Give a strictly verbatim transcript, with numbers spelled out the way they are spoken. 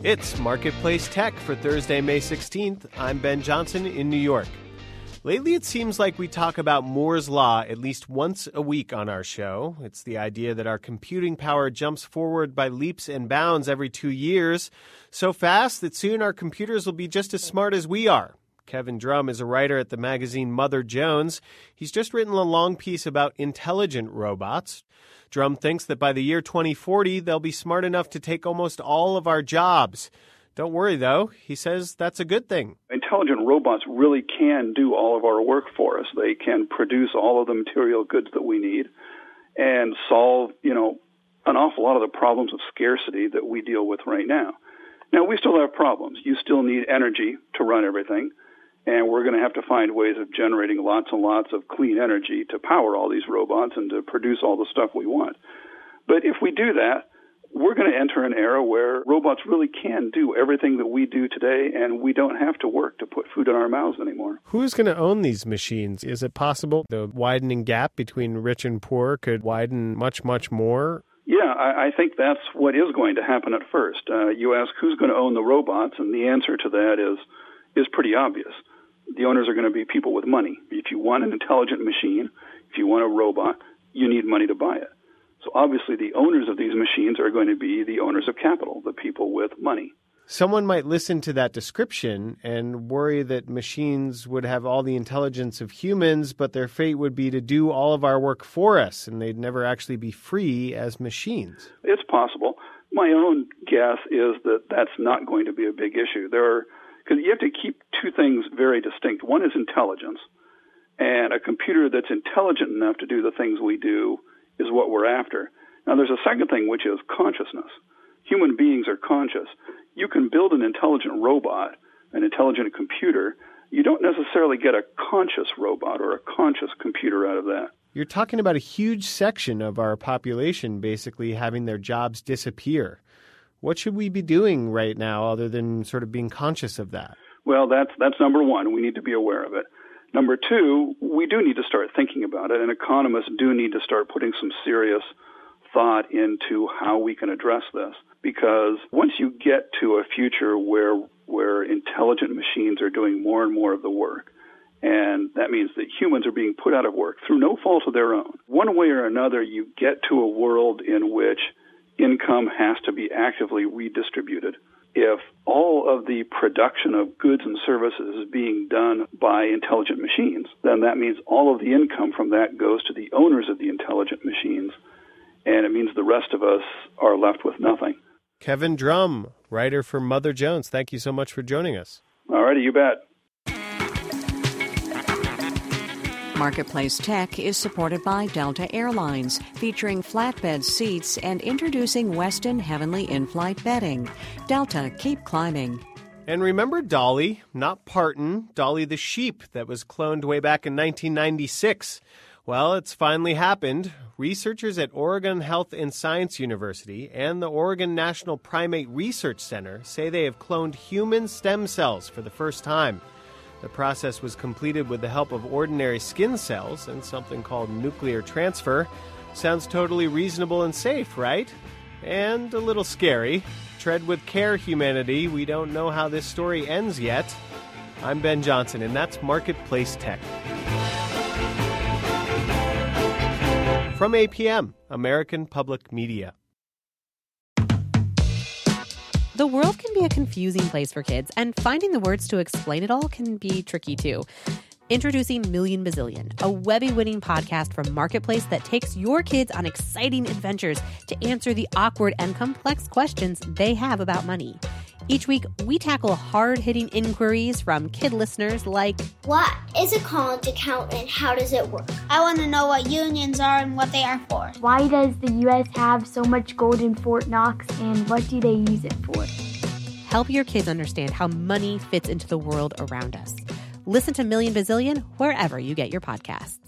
It's Marketplace Tech for Thursday, May sixteenth. I'm Ben Johnson in New York. Lately, it seems like we talk about Moore's Law at least once a week on our show. It's the idea that our computing power jumps forward by leaps and bounds every two years, so fast that soon our computers will be just as smart as we are. Kevin Drum is a writer at the magazine Mother Jones. He's just written a long piece about intelligent robots. Drum thinks that by the year twenty forty, they'll be smart enough to take almost all of our jobs. Don't worry, though. He says that's a good thing. Intelligent robots really can do all of our work for us. They can produce all of the material goods that we need and solve, you know, an awful lot of the problems of scarcity that we deal with right now. Now, we still have problems. You still need energy to run everything, and we're going to have to find ways of generating lots and lots of clean energy to power all these robots and to produce all the stuff we want. But if we do that, we're going to enter an era where robots really can do everything that we do today, and we don't have to work to put food in our mouths anymore. Who's going to own these machines? Is it possible the widening gap between rich and poor could widen much, much more? Yeah, I, I think that's what is going to happen at first. Uh, you ask who's going to own the robots, and the answer to that is is pretty obvious. The owners are going to be people with money. If you want an intelligent machine, if you want a robot, you need money to buy it. So obviously the owners of these machines are going to be the owners of capital, the people with money. Someone might listen to that description and worry that machines would have all the intelligence of humans, but their fate would be to do all of our work for us, and they'd never actually be free as machines. It's possible. My own guess is that that's not going to be a big issue. There are, because you have to keep two things very distinct. One is intelligence, and a computer that's intelligent enough to do the things we do is what we're after. Now, there's a second thing, which is consciousness. Human beings are conscious. You can build an intelligent robot, an intelligent computer. You don't necessarily get a conscious robot or a conscious computer out of that. You're talking about a huge section of our population basically having their jobs disappear. What should we be doing right now other than sort of being conscious of that? Well, that's that's number one. We need to be aware of it. Number two, we do need to start thinking about it, and economists do need to start putting some serious thought into how we can address this. Because once you get to a future where where intelligent machines are doing more and more of the work, and that means that humans are being put out of work through no fault of their own, one way or another you get to a world in which income has to be actively redistributed. If all of the production of goods and services is being done by intelligent machines, then that means all of the income from that goes to the owners of the intelligent machines, and it means the rest of us are left with nothing. Kevin Drum, writer for Mother Jones, thank you so much for joining us. All righty, you bet. Marketplace Tech is supported by Delta Airlines, featuring flatbed seats and introducing Westin Heavenly in-flight bedding. Delta, keep climbing. And remember Dolly, not Parton, Dolly the sheep that was cloned way back in nineteen ninety-six. Well, it's finally happened. Researchers at Oregon Health and Science University and the Oregon National Primate Research Center say they have cloned human stem cells for the first time. The process was completed with the help of ordinary skin cells and something called nuclear transfer. Sounds totally reasonable and safe, right? And a little scary. Tread with care, humanity. We don't know how this story ends yet. I'm Ben Johnson, and that's Marketplace Tech. From A P M, American Public Media. The world can be a confusing place for kids, and finding the words to explain it all can be tricky too. Introducing Million Bazillion, a Webby-winning podcast from Marketplace that takes your kids on exciting adventures to answer the awkward and complex questions they have about money. Each week, we tackle hard-hitting inquiries from kid listeners like, what is a college account and how does it work? I want to know what unions are and what they are for. Why does the U S have so much gold in Fort Knox, and what do they use it for? Help your kids understand how money fits into the world around us. Listen to Million Bazillion wherever you get your podcasts.